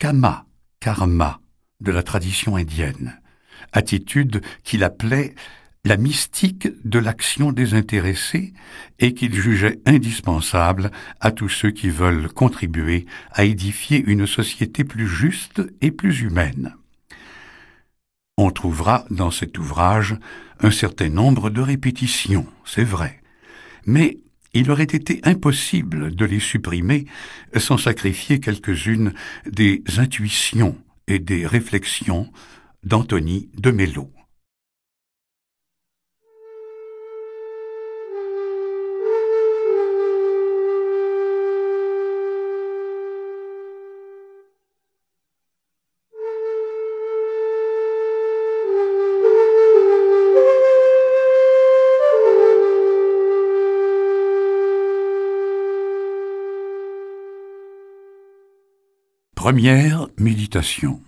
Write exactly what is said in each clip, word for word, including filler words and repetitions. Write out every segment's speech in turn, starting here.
kama, karma, de la tradition indienne, attitude qu'il appelait la mystique de l'action désintéressée et qu'il jugeait indispensable à tous ceux qui veulent contribuer à édifier une société plus juste et plus humaine. On trouvera dans cet ouvrage un certain nombre de répétitions, c'est vrai, mais il aurait été impossible de les supprimer sans sacrifier quelques-unes des intuitions et des réflexions d'Anthony de Mello. Première méditation.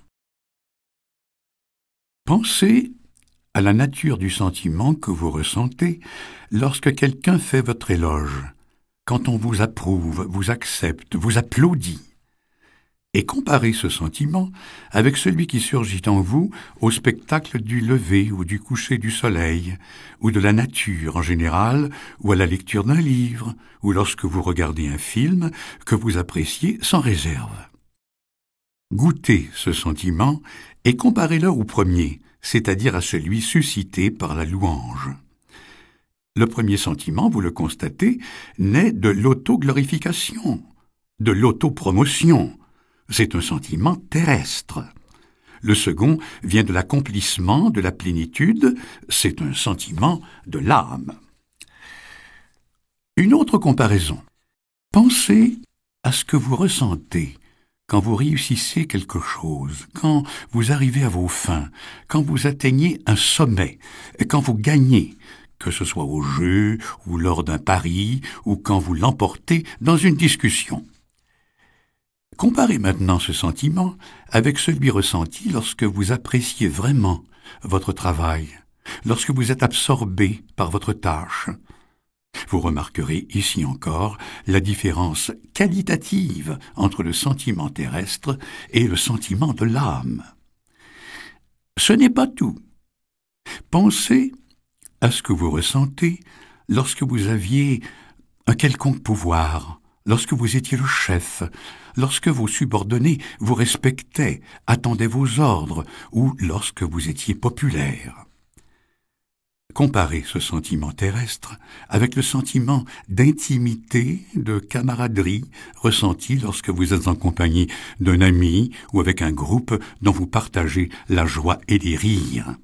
Pensez à la nature du sentiment que vous ressentez lorsque quelqu'un fait votre éloge, quand on vous approuve, vous accepte, vous applaudit. Et comparez ce sentiment avec celui qui surgit en vous au spectacle du lever ou du coucher du soleil, ou de la nature en général, ou à la lecture d'un livre, ou lorsque vous regardez un film que vous appréciez sans réserve. Goûtez ce sentiment et comparez-le au premier, c'est-à-dire à celui suscité par la louange. Le premier sentiment, vous le constatez, naît de l'auto-glorification, de l'auto-promotion. C'est un sentiment terrestre. Le second vient de l'accomplissement, de la plénitude, c'est un sentiment de l'âme. Une autre comparaison. Pensez à ce que vous ressentez quand vous réussissez quelque chose, quand vous arrivez à vos fins, quand vous atteignez un sommet, quand vous gagnez, que ce soit au jeu ou lors d'un pari, ou quand vous l'emportez dans une discussion. Comparez maintenant ce sentiment avec celui ressenti lorsque vous appréciez vraiment votre travail, lorsque vous êtes absorbé par votre tâche. Vous remarquerez ici encore la différence qualitative entre le sentiment terrestre et le sentiment de l'âme. Ce n'est pas tout. Pensez à ce que vous ressentez lorsque vous aviez un quelconque pouvoir, lorsque vous étiez le chef, lorsque vos subordonnés vous respectaient, attendaient vos ordres, ou lorsque vous étiez populaire. Comparez ce sentiment terrestre avec le sentiment d'intimité, de camaraderie ressenti lorsque vous êtes en compagnie d'un ami ou avec un groupe dont vous partagez la joie et les rires.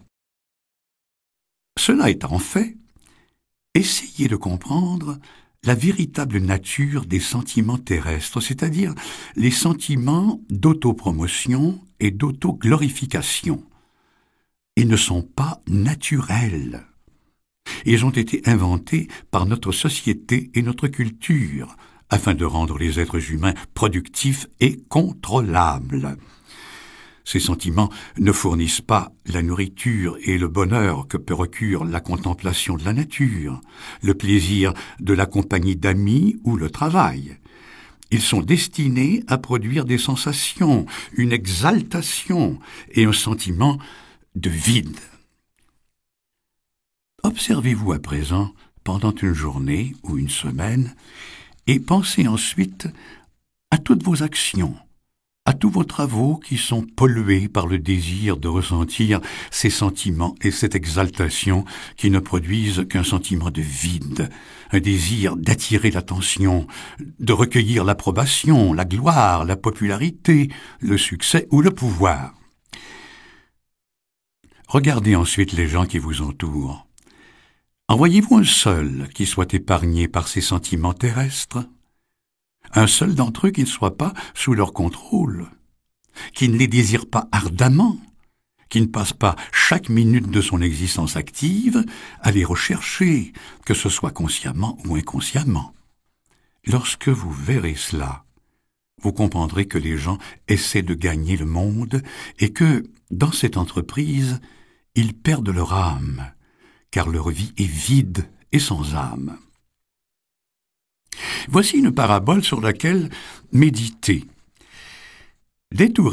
Cela étant fait, essayez de comprendre la véritable nature des sentiments terrestres, c'est-à-dire les sentiments d'autopromotion et d'autoglorification. Ils ne sont pas naturels. Ils ont été inventés par notre société et notre culture, afin de rendre les êtres humains productifs et contrôlables. Ces sentiments ne fournissent pas la nourriture et le bonheur que procure la contemplation de la nature, le plaisir de la compagnie d'amis ou le travail. Ils sont destinés à produire des sensations, une exaltation et un sentiment de vide. Observez-vous à présent pendant une journée ou une semaine et pensez ensuite à toutes vos actions, à tous vos travaux qui sont pollués par le désir de ressentir ces sentiments et cette exaltation qui ne produisent qu'un sentiment de vide, un désir d'attirer l'attention, de recueillir l'approbation, la gloire, la popularité, le succès ou le pouvoir. Regardez ensuite les gens qui vous entourent. En voyez-vous un seul qui soit épargné par ces sentiments terrestres? Un seul d'entre eux qui ne soit pas sous leur contrôle, qui ne les désire pas ardemment, qui ne passe pas chaque minute de son existence active à les rechercher, que ce soit consciemment ou inconsciemment. Lorsque vous verrez cela, vous comprendrez que les gens essaient de gagner le monde et que, dans cette entreprise, ils perdent leur âme, car leur vie est vide et sans âme. Voici une parabole sur laquelle méditer. Détourez